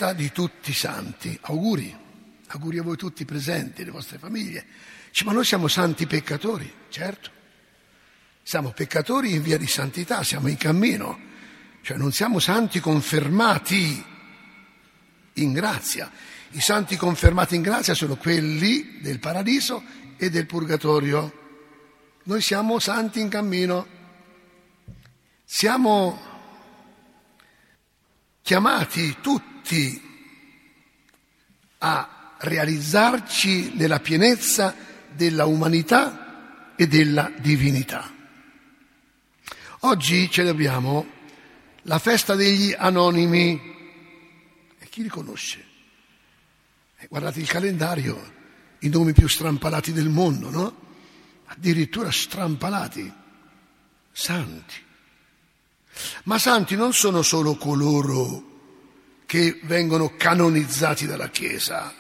festa di tutti i santi. Auguri a voi tutti presenti, le vostre famiglie. Dice, ma noi siamo santi peccatori, certo. Siamo peccatori in via di santità, siamo in cammino. Cioè non siamo santi confermati in grazia. I santi confermati in grazia sono quelli del paradiso e del purgatorio. Noi siamo santi in cammino. Siamo chiamati tutti a realizzarci nella pienezza della umanità e della divinità. Oggi celebriamo la festa degli anonimi. E chi li conosce? Guardate il calendario, i nomi più strampalati del mondo, no? Addirittura strampalati. Santi. Ma santi non sono solo coloro che vengono canonizzati dalla Chiesa.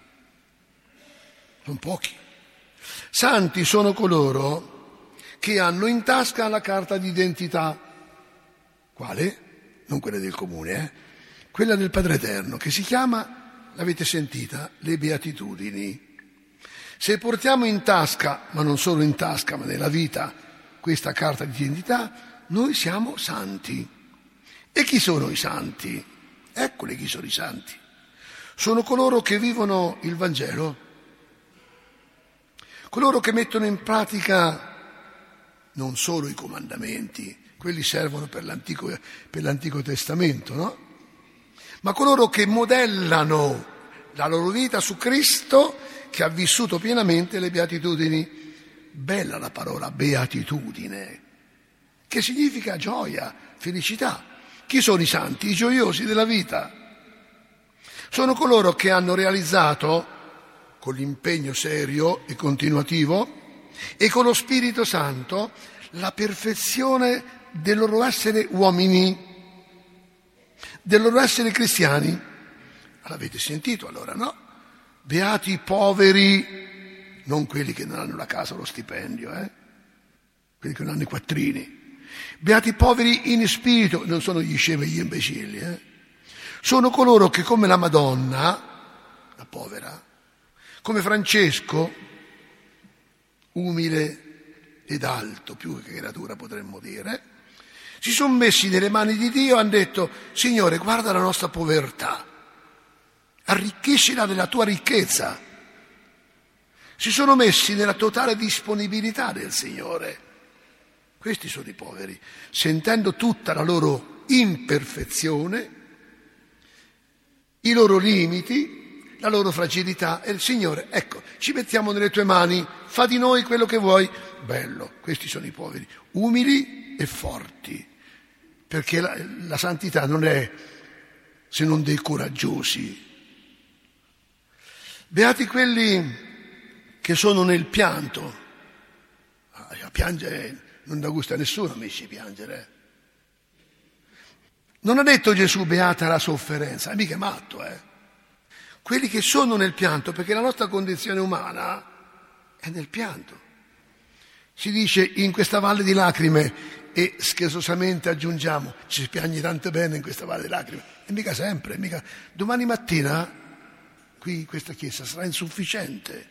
Sono pochi. Santi sono coloro che hanno in tasca la carta d'identità. Quale? Non quella del comune, quella del Padre Eterno, che si chiama, l'avete sentita, le Beatitudini. Se portiamo in tasca, ma non solo in tasca, ma nella vita, questa carta d'identità, noi siamo santi. E chi sono i santi? Eccoli chi sono i santi. Sono coloro che vivono il Vangelo, coloro che mettono in pratica non solo i comandamenti, quelli servono per l'Antico Testamento, no? Ma coloro che modellano la loro vita su Cristo, che ha vissuto pienamente le beatitudini. Bella la parola beatitudine, che significa gioia, felicità. Chi sono i santi? I gioiosi della vita. Sono coloro che hanno realizzato, con l'impegno serio e continuativo, e con lo Spirito Santo, la perfezione del loro essere uomini, del loro essere cristiani. L'avete sentito allora, no? Beati i poveri, non quelli che non hanno la casa o lo stipendio, quelli che non hanno i quattrini. Beati i poveri in spirito, non sono gli scemi e gli imbecilli, sono coloro che come la Madonna, la povera, come Francesco, umile ed alto, più che creatura potremmo dire, si sono messi nelle mani di Dio e hanno detto: Signore, guarda la nostra povertà, arricchiscila della tua ricchezza. Si sono messi nella totale disponibilità del Signore. Questi sono i poveri, sentendo tutta la loro imperfezione, i loro limiti, la loro fragilità, e il Signore, ecco, ci mettiamo nelle tue mani, fa di noi quello che vuoi. Bello, questi sono i poveri, umili e forti, perché la santità non è se non dei coraggiosi. Beati quelli che sono nel pianto. Piangere non dà gusto a nessuno, amici, piangere. Non ha detto Gesù beata la sofferenza, è mica matto, Quelli che sono nel pianto, perché la nostra condizione umana è nel pianto. Si dice in questa valle di lacrime, e scherzosamente aggiungiamo, ci si piagne tanto bene in questa valle di lacrime, e mica sempre, mica. Domani mattina qui in questa chiesa sarà insufficiente,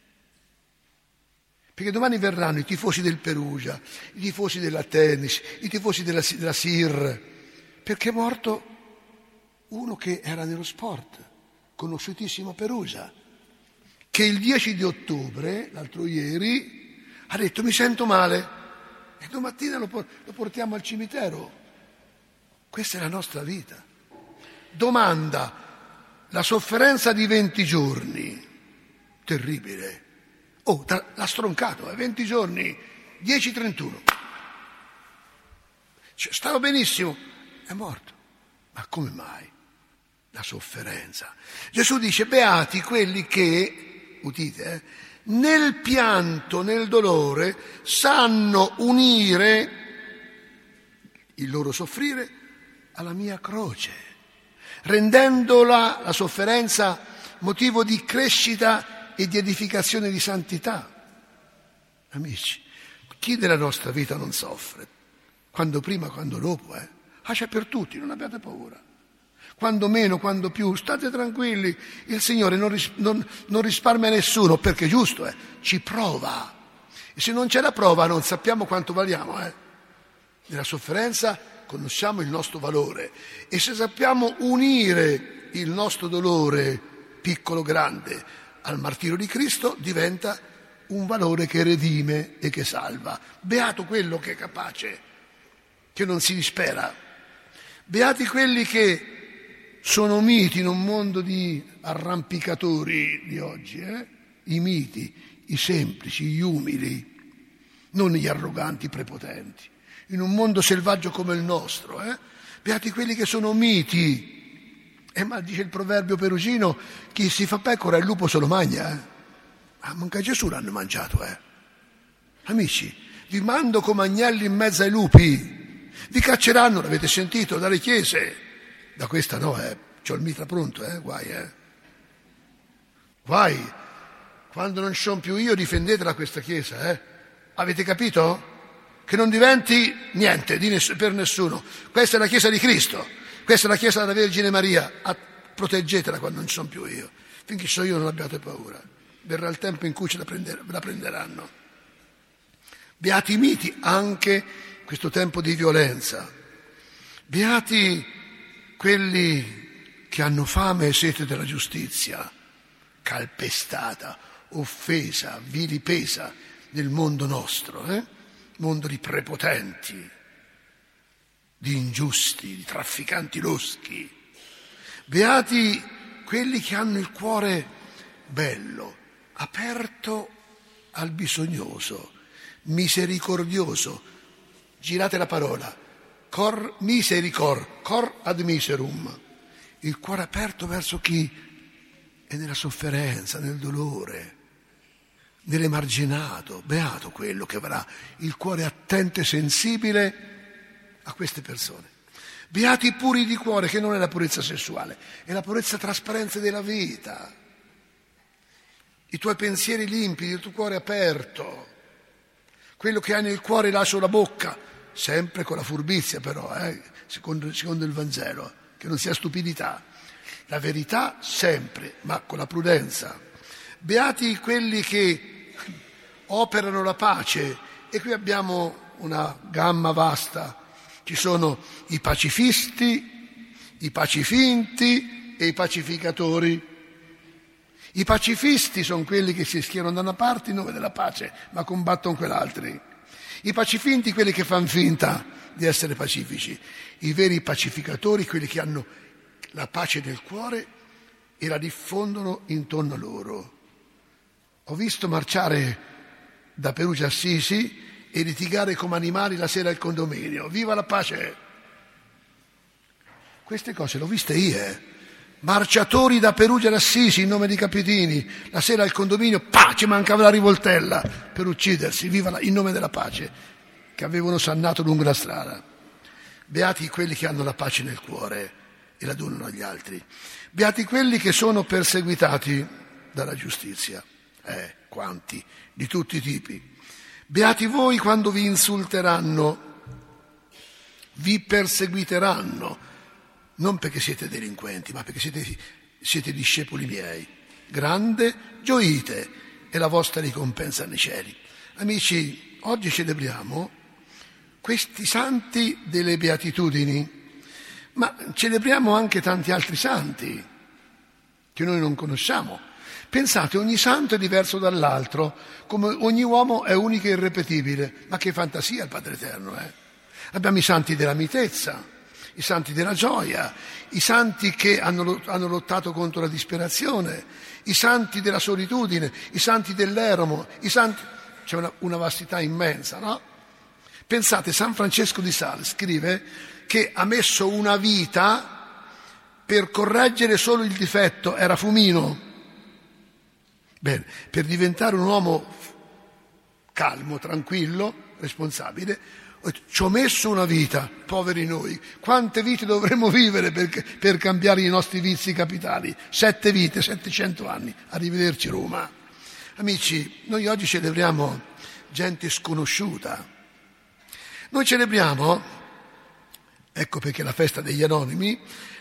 perché domani verranno i tifosi del Perugia, i tifosi della Tennis, i tifosi della SIR, perché è morto uno che era nello sport, conosciutissimo a Perugia, che il 10 di ottobre, l'altro ieri, ha detto: mi sento male, e domattina lo portiamo al cimitero. Questa è la nostra vita. Domanda: la sofferenza di 20 giorni, terribile. L'ha stroncato, 20 giorni, 10:31. Stava benissimo, è morto. Ma come mai? La sofferenza. Gesù dice: beati quelli che, udite, nel pianto, nel dolore, sanno unire il loro soffrire alla mia croce, rendendola, la sofferenza, motivo di crescita e di edificazione di santità. Amici, chi della nostra vita non soffre? Quando prima, quando dopo, c'è per tutti, non abbiate paura. Quando meno, quando più, state tranquilli, il Signore non risparmia nessuno, perché è giusto, ci prova. E se non c'è la prova non sappiamo quanto valiamo. Nella sofferenza conosciamo il nostro valore, e se sappiamo unire il nostro dolore, piccolo o grande, al martirio di Cristo, diventa un valore che redime e che salva. Beato quello che è capace, che non si dispera. Beati quelli che sono miti in un mondo di arrampicatori di oggi, i miti, i semplici, gli umili, non gli arroganti prepotenti, in un mondo selvaggio come il nostro. Beati quelli che sono miti. Ma dice il proverbio perugino, chi si fa pecora il lupo se lo mangia. Manca Gesù l'hanno mangiato. Amici, vi mando come agnelli in mezzo ai lupi, vi cacceranno, l'avete sentito, dalle chiese. Da questa no, c'ho il mitra pronto, guai. Guai, quando non ci sono più io, difendetela questa chiesa, Avete capito? Che non diventi niente per nessuno. Questa è la chiesa di Cristo, questa è la chiesa della Vergine Maria. Proteggetela quando non ci sono più io. Finché sono io non abbiate paura. Verrà il tempo in cui la prenderanno. Beati i miti anche in questo tempo di violenza. Beati quelli che hanno fame e sete della giustizia, calpestata, offesa, vilipesa nel mondo nostro, mondo di prepotenti, di ingiusti, di trafficanti loschi. Beati quelli che hanno il cuore bello, aperto al bisognoso, misericordioso. Girate la parola. Cor misericor, cor ad miserum, il cuore aperto verso chi è nella sofferenza, nel dolore, nell'emarginato. Beato quello che avrà il cuore attento e sensibile a queste persone. Beati i puri di cuore, che non è la purezza sessuale, è la purezza trasparente della vita. I tuoi pensieri limpidi, il tuo cuore aperto, quello che hai nel cuore lascia la bocca. Sempre con la furbizia però, secondo il Vangelo, che non sia stupidità. La verità sempre, ma con la prudenza. Beati quelli che operano la pace, e qui abbiamo una gamma vasta. Ci sono i pacifisti, i pacifinti e i pacificatori. I pacifisti sono quelli che si schierano da una parte in nome della pace, ma combattono quell'altri. I pacifinti, quelli che fanno finta di essere pacifici. I veri pacificatori, quelli che hanno la pace nel cuore e la diffondono intorno a loro. Ho visto marciare da Perugia a Assisi e litigare come animali la sera al condominio. Viva la pace! Queste cose l'ho viste io, Marciatori da Perugia ad Assisi in nome di Capitini, la sera al condominio, ci mancava la rivoltella per uccidersi, viva in nome della pace, che avevano sannato lungo la strada. Beati quelli che hanno la pace nel cuore e la donano agli altri. Beati quelli che sono perseguitati dalla giustizia. Quanti, di tutti i tipi. Beati voi quando vi insulteranno, vi perseguiteranno, non perché siete delinquenti, ma perché siete discepoli miei. Grande gioite e la vostra ricompensa nei cieli. Amici, oggi celebriamo questi santi delle beatitudini, ma celebriamo anche tanti altri santi che noi non conosciamo. Pensate, ogni santo è diverso dall'altro, come ogni uomo è unico e irrepetibile. Ma che fantasia il Padre Eterno, Abbiamo i santi della mitezza, i santi della gioia, i santi che hanno lottato contro la disperazione, i santi della solitudine, i santi dell'eremo, c'è una vastità immensa, no? Pensate, San Francesco di Sales scrive che ha messo una vita per correggere solo il difetto, era fumino. Bene, per diventare un uomo calmo, tranquillo, responsabile, ci ho messo una vita, poveri noi. Quante vite dovremmo vivere per cambiare i nostri vizi capitali? 7 vite, 700 anni. Arrivederci Roma. Amici, noi oggi celebriamo gente sconosciuta. Noi celebriamo, ecco perché la festa degli anonimi,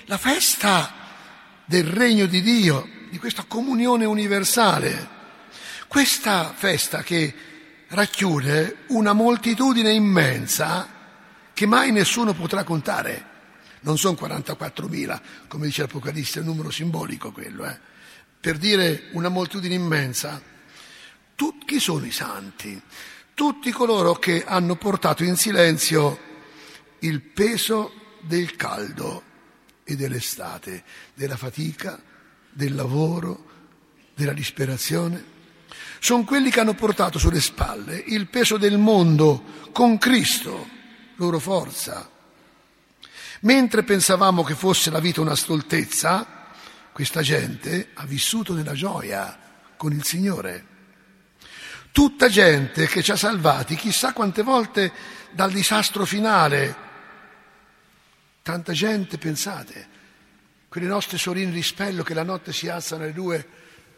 la festa del regno di Dio, di questa comunione universale. Questa festa che racchiude una moltitudine immensa che mai nessuno potrà contare. Non sono 44.000, come dice l'Apocalisse, è un numero simbolico quello, per dire una moltitudine immensa. Chi sono i santi? Tutti coloro che hanno portato in silenzio il peso del caldo e dell'estate, della fatica, del lavoro, della disperazione. Sono quelli che hanno portato sulle spalle il peso del mondo con Cristo, loro forza. Mentre pensavamo che fosse la vita una stoltezza, questa gente ha vissuto nella gioia con il Signore. Tutta gente che ci ha salvati chissà quante volte dal disastro finale. Tanta gente, pensate, quelle nostre sorine di spello che la notte si alzano alle 2,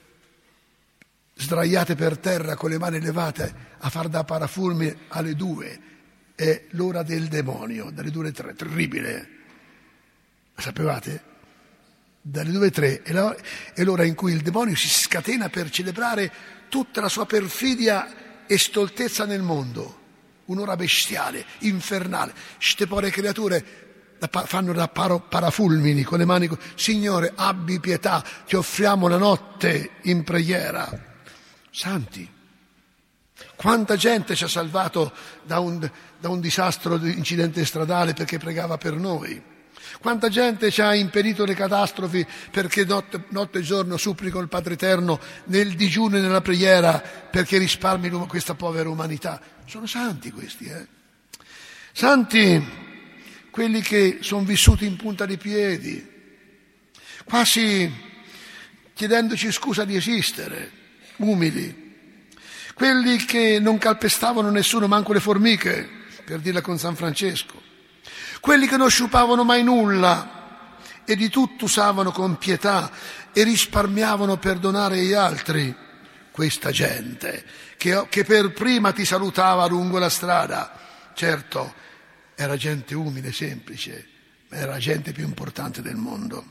sdraiate per terra con le mani levate a far da parafulmine alle 2. È l'ora del demonio, dalle 2 alle 3, terribile. Lo sapevate? Dalle 2 alle 3 è l'ora in cui il demonio si scatena per celebrare tutta la sua perfidia e stoltezza nel mondo. Un'ora bestiale, infernale. Ste povere creature fanno da parafulmini con le mani. Signore, abbi pietà, ti offriamo la notte in preghiera. Santi. Quanta gente ci ha salvato da un disastro di incidente stradale perché pregava per noi. Quanta gente ci ha impedito le catastrofi perché notte e giorno supplico il Padre Eterno nel digiuno e nella preghiera perché risparmi questa povera umanità. Sono santi questi, Santi quelli che sono vissuti in punta di piedi, quasi chiedendoci scusa di esistere, umili. Quelli che non calpestavano nessuno, manco le formiche, per dirla con San Francesco. Quelli che non sciupavano mai nulla e di tutto usavano con pietà e risparmiavano per donare agli altri. Questa gente che per prima ti salutava lungo la strada, certo, era gente umile, semplice, ma era la gente più importante del mondo.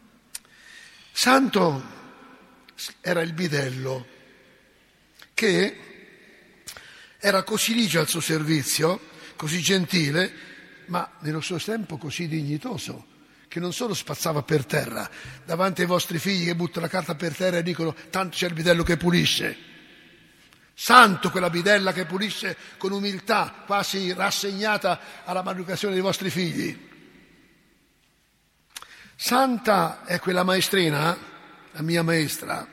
Santo era il bidello che era così ligio al suo servizio, così gentile, ma nello stesso tempo così dignitoso, che non solo spazzava per terra davanti ai vostri figli che buttano la carta per terra e dicono tanto c'è il bidello che pulisce. Santo quella bidella che pulisce con umiltà, quasi rassegnata alla maleducazione dei vostri figli. Santa è quella maestrina, la mia maestra,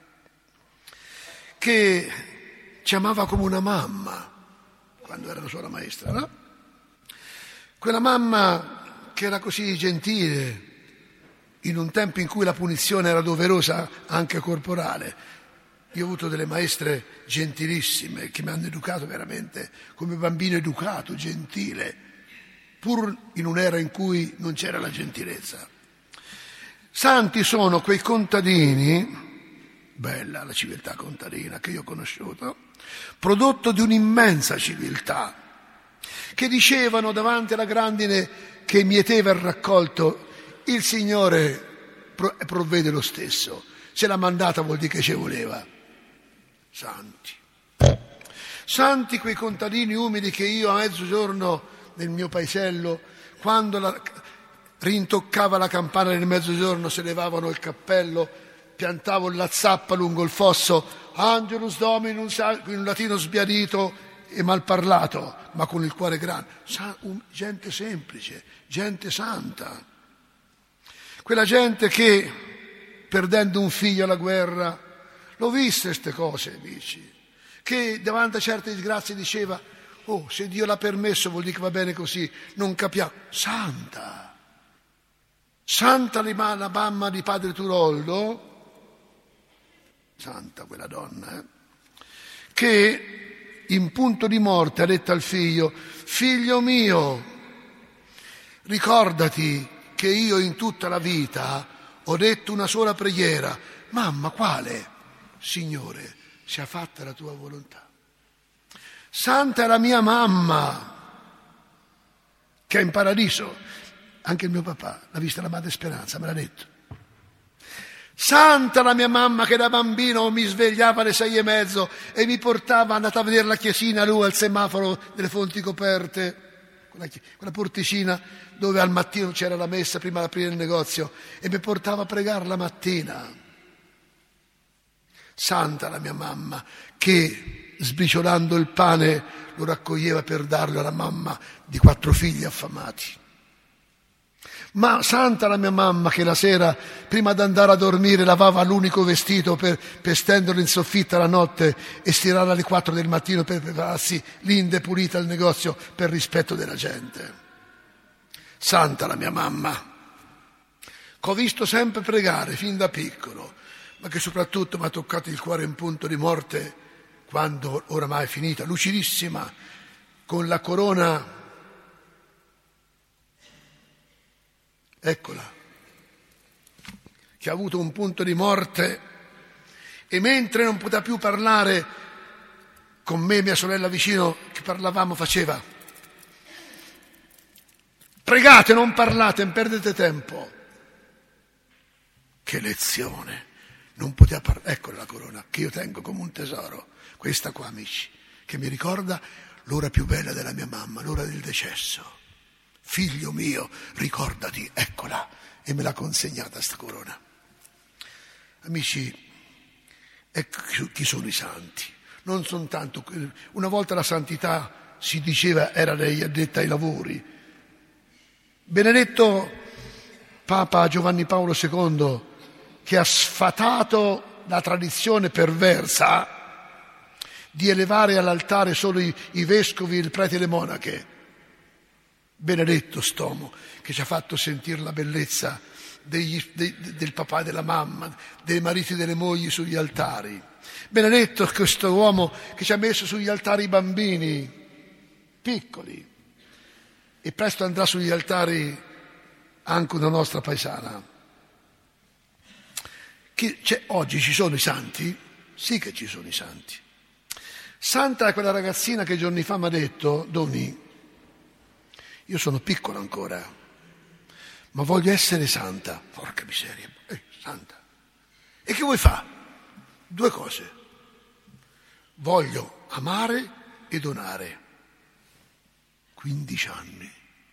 che ci amava come una mamma quando era la sua maestra, no? Quella mamma che era così gentile in un tempo in cui la punizione era doverosa anche corporale. Io ho avuto delle maestre gentilissime che mi hanno educato veramente come bambino educato, gentile, pur in un'era in cui non c'era la gentilezza. Santi sono quei contadini, bella la civiltà contadina che io ho conosciuto, prodotto di un'immensa civiltà, che dicevano davanti alla grandine che mieteva il raccolto, il Signore provvede lo stesso, se l'ha mandata vuol dire che ci voleva. Santi. Santi quei contadini umili che io a mezzogiorno nel mio paesello, quando rintoccava la campana del mezzogiorno, se levavano il cappello, piantavo la zappa lungo il fosso, Angelus Dominus, in un latino sbiadito e mal parlato, ma con il cuore grande. Gente semplice, gente santa. Quella gente che, perdendo un figlio alla guerra, l'ho viste queste cose, dici, che davanti a certe disgrazie diceva, oh, se Dio l'ha permesso vuol dire che va bene così, non capiamo. Santa. Santa la mamma di padre Turoldo, santa quella donna, che in punto di morte ha detto al figlio, figlio mio, ricordati che io in tutta la vita ho detto una sola preghiera. Mamma, quale? Signore, sia fatta la tua volontà. Santa è la mia mamma, che è in paradiso. Anche il mio papà l'ha vista la Madre Speranza, me l'ha detto. Santa la mia mamma che da bambino mi svegliava alle 6:30 e mi portava, andata a vedere la chiesina lui al semaforo delle Fonti Coperte, quella porticina dove al mattino c'era la messa prima di aprire il negozio, e mi portava a pregare la mattina. Santa la mia mamma che sbriciolando il pane lo raccoglieva per darlo alla mamma di 4 figli affamati. Ma santa la mia mamma che la sera, prima di andare a dormire, lavava l'unico vestito per stenderlo in soffitta la notte e stirarlo alle 4 del mattino per prepararsi l'inde pulita al negozio per rispetto della gente. Santa la mia mamma, che ho visto sempre pregare fin da piccolo, ma che soprattutto mi ha toccato il cuore in punto di morte quando oramai è finita, lucidissima, con la corona. Eccola, che ha avuto un punto di morte e mentre non poteva più parlare, con me e mia sorella vicino che parlavamo, faceva: pregate, non parlate, non perdete tempo. Che lezione! Non poteva parlare. Ecco la corona che io tengo come un tesoro, questa qua, amici, che mi ricorda l'ora più bella della mia mamma, l'ora del decesso. Figlio mio, ricordati, eccola, e me l'ha consegnata sta corona. Amici, ecco chi sono i santi. Non sono tanto, una volta la santità si diceva era lei addetta ai lavori. Benedetto Papa Giovanni Paolo II, che ha sfatato la tradizione perversa di elevare all'altare solo i vescovi, il prete e le monache. Benedetto st'uomo che ci ha fatto sentire la bellezza del papà e della mamma, dei mariti e delle mogli sugli altari. Benedetto questo uomo che ci ha messo sugli altari i bambini piccoli, e presto andrà sugli altari anche una nostra paesana. Oggi ci sono i santi? Sì che ci sono i santi. Santa è quella ragazzina che giorni fa mi ha detto: Doni, io sono piccolo ancora, ma voglio essere santa. Porca miseria, santa. E che vuoi fare? 2 cose. Voglio amare e donare. 15 anni.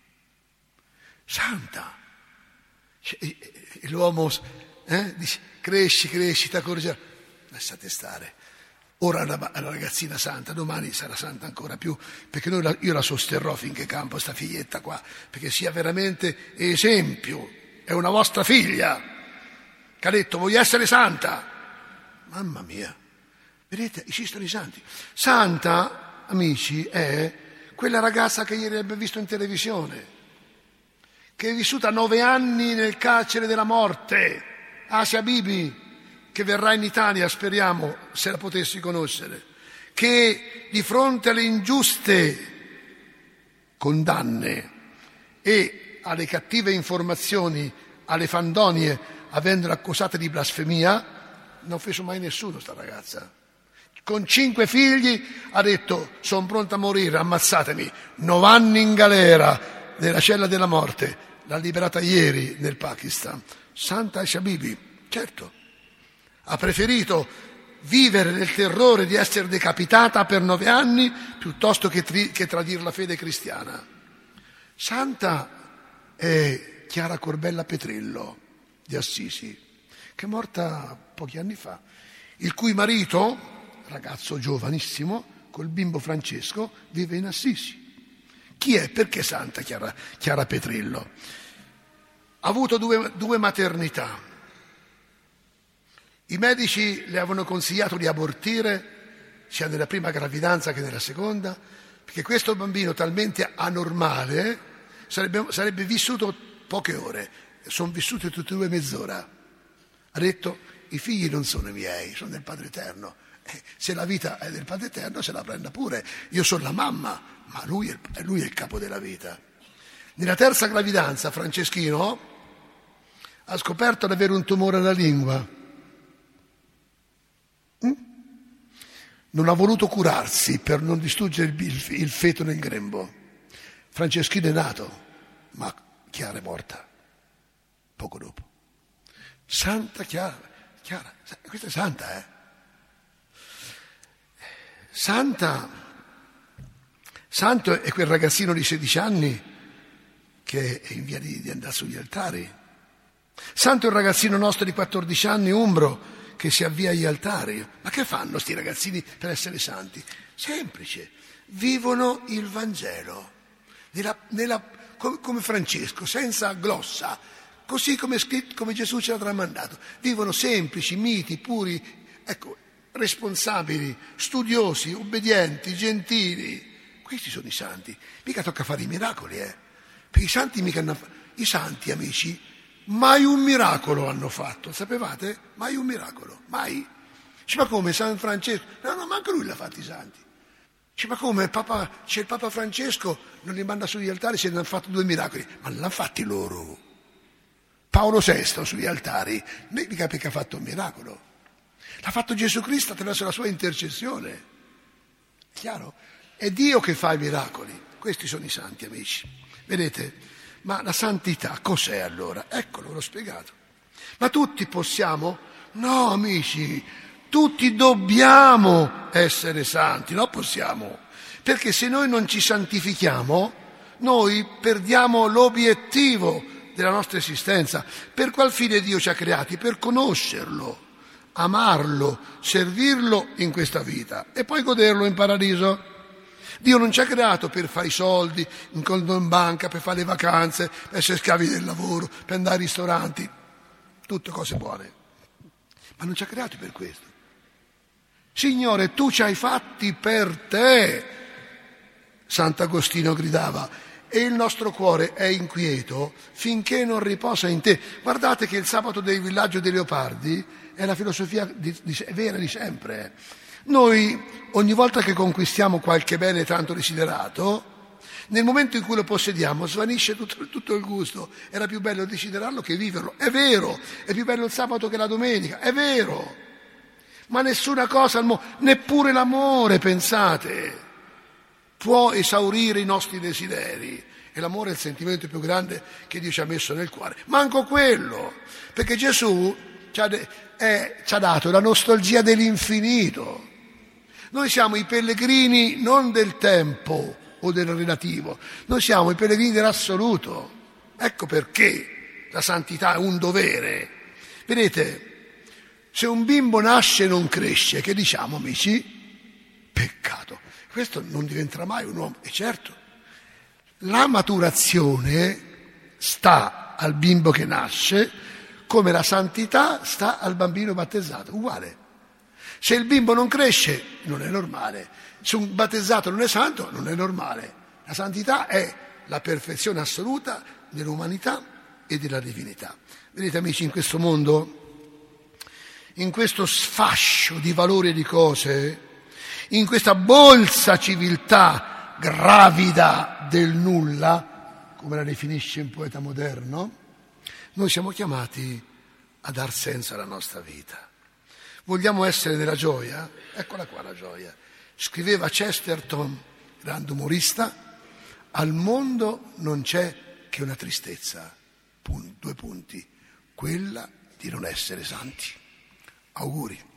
Santa. E l'uomo dice: cresci, ti accorgerai. Lasciate stare. Ora è una ragazzina santa, domani sarà santa ancora più, perché io la sosterrò finché campo sta figlietta qua, perché sia veramente esempio. È una vostra figlia che ha detto: voglio essere santa. Mamma mia, vedete, esistono i santi. Santa, amici, è quella ragazza che ieri abbiamo visto in televisione, che è vissuta 9 anni nel carcere della morte, Asia Bibi, che verrà in Italia, speriamo, se la potessi conoscere, che di fronte alle ingiuste condanne e alle cattive informazioni, alle fandonie, avendola accusata di blasfemia, non ha offeso mai nessuno sta ragazza. Con 5 figli ha detto: sono pronta a morire, ammazzatemi. 9 anni in galera, nella cella della morte, l'ha liberata ieri nel Pakistan. Santa Asia Bibi, certo. Ha preferito vivere nel terrore di essere decapitata per 9 anni piuttosto che tradire la fede cristiana. Santa è Chiara Corbella Petrillo di Assisi, che è morta pochi anni fa, il cui marito, ragazzo giovanissimo, col bimbo Francesco, vive in Assisi. Chi è? Perché Santa Chiara Petrillo? Ha avuto due maternità. I medici le avevano consigliato di abortire sia nella prima gravidanza che nella seconda, perché questo bambino talmente anormale sarebbe vissuto poche ore. Sono vissute tutte e 2 mezz'ora. Ha detto: i figli non sono i miei, sono del Padre Eterno. Se la vita è del Padre Eterno, se la prenda pure. Io sono la mamma, ma lui è il capo della vita. Nella terza gravidanza Franceschino ha scoperto di avere un tumore alla lingua. Non ha voluto curarsi per non distruggere il feto nel grembo. Franceschino è nato, ma Chiara è morta, poco dopo. Santa Chiara, questa è santa, Santo è quel ragazzino di 16 anni che è in via di andare sugli altari. Santo è il ragazzino nostro di 14 anni, umbro, che si avvia agli altari. Ma che fanno sti ragazzini per essere santi? Semplice, vivono il Vangelo come Francesco, senza glossa, così come Gesù ce l'ha tramandato. Vivono semplici, miti, puri, responsabili, studiosi, obbedienti, gentili. Questi sono i santi. Mica tocca fare i miracoli, perché i santi i santi, amici, mai un miracolo hanno fatto, sapevate? Mai un miracolo, mai. Ma come San Francesco? No, manco lui l'ha fatto i santi. Ma come c'è il Papa Francesco, non li manda sugli altari, se ne hanno fatto 2 miracoli. Ma non l'hanno fatti loro. Paolo VI sugli altari, mica perché ha fatto un miracolo. L'ha fatto Gesù Cristo attraverso la sua intercessione. È chiaro? È Dio che fa i miracoli. Questi sono i santi, amici. Vedete? Ma la santità cos'è allora? Eccolo, l'ho spiegato. Ma tutti possiamo? No, amici, tutti dobbiamo essere santi, non possiamo. Perché se noi non ci santifichiamo, noi perdiamo l'obiettivo della nostra esistenza. Per qual fine Dio ci ha creati? Per conoscerlo, amarlo, servirlo in questa vita e poi goderlo in paradiso. Dio non ci ha creato per fare i soldi, in conto in banca, per fare le vacanze, per essere schiavi del lavoro, per andare ai ristoranti, tutte cose buone. Ma non ci ha creato per questo. Signore, tu ci hai fatti per te, Sant'Agostino gridava, e il nostro cuore è inquieto finché non riposa in te. Guardate che il sabato del villaggio dei Leopardi è la filosofia vera di sempre. Noi, ogni volta che conquistiamo qualche bene tanto desiderato, nel momento in cui lo possediamo svanisce tutto il gusto. Era più bello desiderarlo che viverlo. È vero, è più bello il sabato che la domenica, è vero. Ma nessuna cosa al mondo, neppure l'amore, pensate, può esaurire i nostri desideri. E l'amore è il sentimento più grande che Dio ci ha messo nel cuore. Manco quello, perché Gesù ci ha dato la nostalgia dell'infinito. Noi siamo i pellegrini non del tempo o del relativo, noi siamo i pellegrini dell'assoluto. Ecco perché la santità è un dovere. Vedete, se un bimbo nasce e non cresce, che diciamo, amici? Peccato. Questo non diventerà mai un uomo. E certo, la maturazione sta al bimbo che nasce come la santità sta al bambino battezzato, uguale. Se il bimbo non cresce, non è normale. Se un battezzato non è santo, non è normale. La santità è la perfezione assoluta dell'umanità e della divinità. Vedete, amici, in questo mondo, in questo sfascio di valori e di cose, in questa bolsa civiltà gravida del nulla, come la definisce un poeta moderno, noi siamo chiamati a dar senso alla nostra vita. Vogliamo essere nella gioia? Eccola qua la gioia. Scriveva Chesterton, grande umorista, al mondo non c'è che una tristezza, 2 punti, quella di non essere santi. Auguri.